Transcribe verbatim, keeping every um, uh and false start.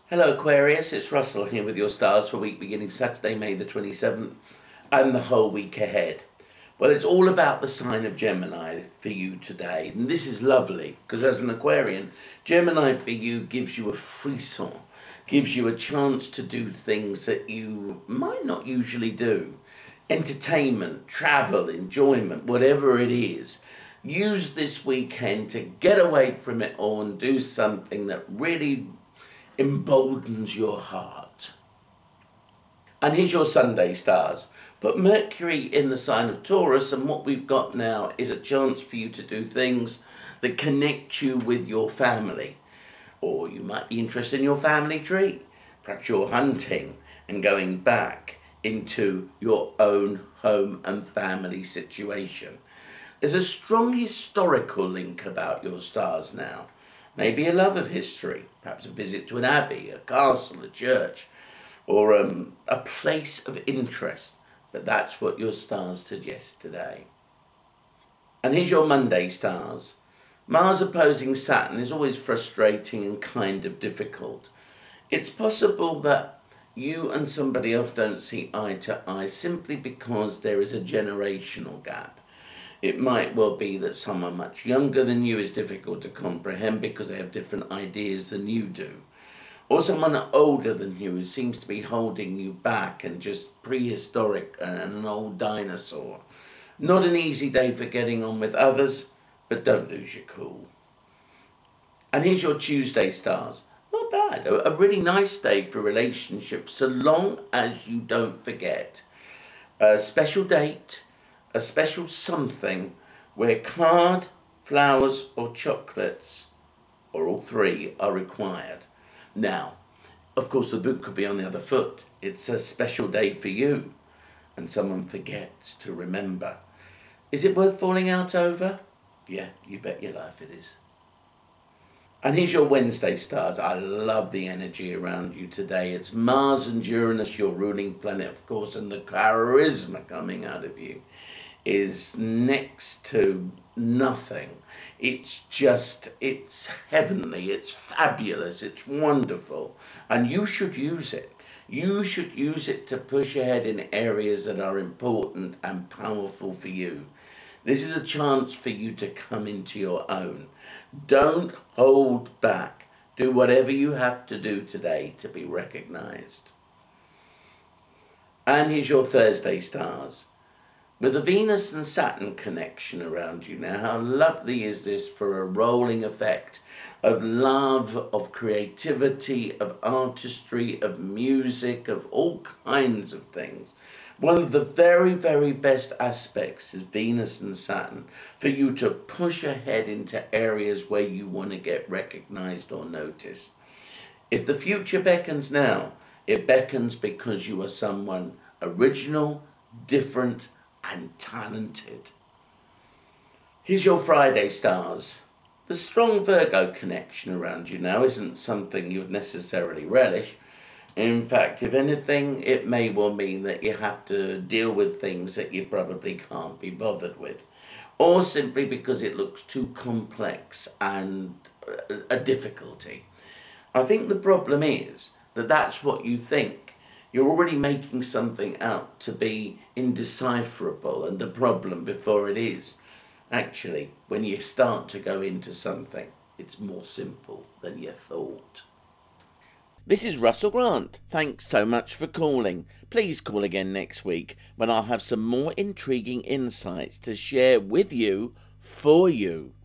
Hello Aquarius, it's Russell here with your stars for week beginning Saturday, May the twenty-seventh and the whole week ahead. Well, it's all about the sign of Gemini for you today, and this is lovely because as an Aquarian, Gemini for you gives you a frisson, gives you a chance to do things that you might not usually do. Entertainment, travel, enjoyment, whatever it is. Use this weekend to get away from it all and do something that really emboldens your heart. And here's your Sunday stars. Put Mercury in the sign of Taurus, and what we've got now is a chance for you to do things that connect you with your family. Or you might be interested in your family tree. Perhaps you're hunting and going back into your own home and family situation. There's a strong historical link about your stars now. Maybe a love of history, perhaps a visit to an abbey, a castle, a church, or um, a place of interest. But that's what your stars suggest today. And here's your Monday stars. Mars opposing Saturn is always frustrating and kind of difficult. It's possible that you and somebody else don't see eye to eye simply because there is a generational gap. It might well be that someone much younger than you is difficult to comprehend because they have different ideas than you do. Or someone older than you who seems to be holding you back and just prehistoric and an old dinosaur. Not an easy day for getting on with others, but don't lose your cool. And here's your Tuesday stars. Not bad, a really nice day for relationships so long as you don't forget. A special date, a special something where card, flowers or chocolates, or all three, are required. Now, of course the boot could be on the other foot. It's a special day for you and someone forgets to remember. Is it worth falling out over? Yeah, you bet your life it is. And here's your Wednesday stars. I love the energy around you today. It's Mars and Uranus, your ruling planet, of course, and the charisma coming out of you is next to nothing. It's just, it's heavenly, it's fabulous, it's wonderful. And you should use it. You should use it to push ahead in areas that are important and powerful for you. This is a chance for you to come into your own. Don't hold back. Do whatever you have to do today to be recognized. And here's your Thursday stars. With the Venus and Saturn connection around you now, how lovely is this for a rolling effect of love, of creativity, of artistry, of music, of all kinds of things. One of the very, very best aspects is Venus and Saturn for you to push ahead into areas where you want to get recognized or noticed. If the future beckons now, it beckons because you are someone original, different, and talented. Here's your Friday stars. The strong Virgo connection around you now isn't something you'd necessarily relish. In fact, if anything, it may well mean that you have to deal with things that you probably can't be bothered with, or simply because it looks too complex and a difficulty. I think the problem is that that's what you think. You're already making something out to be indecipherable and a problem before it is. Actually, when you start to go into something, it's more simple than you thought. This is Russell Grant. Thanks so much for calling. Please call again next week when I'll have some more intriguing insights to share with you, for you.